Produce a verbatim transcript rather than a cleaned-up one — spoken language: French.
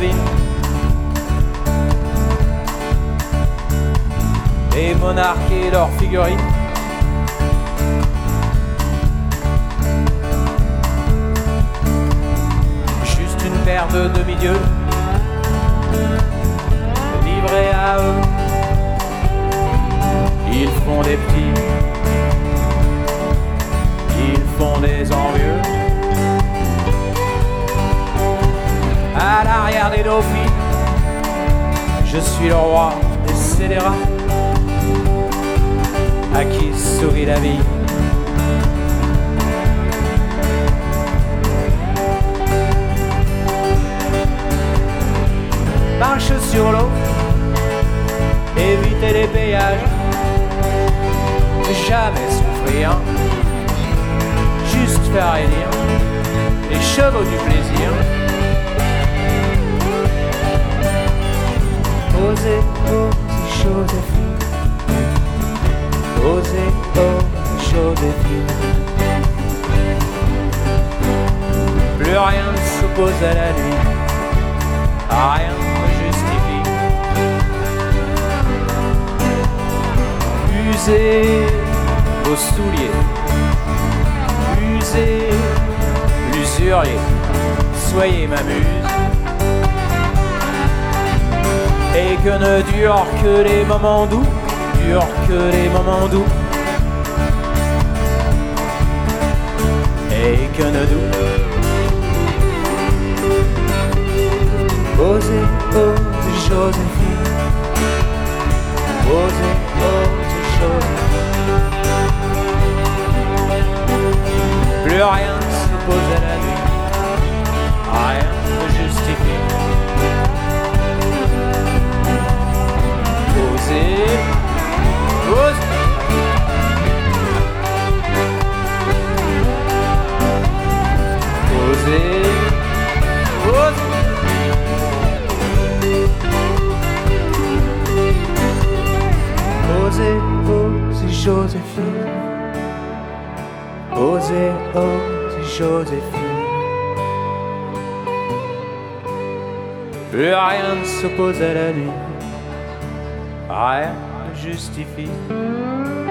vigne. Les monarques et leurs figurines. Juste une paire de demi-dieux livrés à eux. Ils font des petits, ils font des envieux. À l'arrière des dauphines, je suis le roi des scélérats à qui sourit la vie. Marche sur l'eau, éviter les péages, jamais souffrir, juste faire élire les chevaux du plaisir. Osez, osez, Joséphine. Osez, osez, Joséphine. Plus rien ne s'oppose à la nuit, rien ne justifie. Usez vos souliers, usez l'usurier, soyez ma muse. Et que ne durent que les moments doux, durent que les moments doux. Et que ne doux. Osez, osez, Joséphine. Osez, osez, Joséphine. Plus rien ne s'oppose à la nuit, rien ne justifie. Osez, osez. Osez, osez. Osez, osez, Joséphine. Osez, osez, Joséphine. Plus rien ne s'oppose à la nuit, rien ne justifie.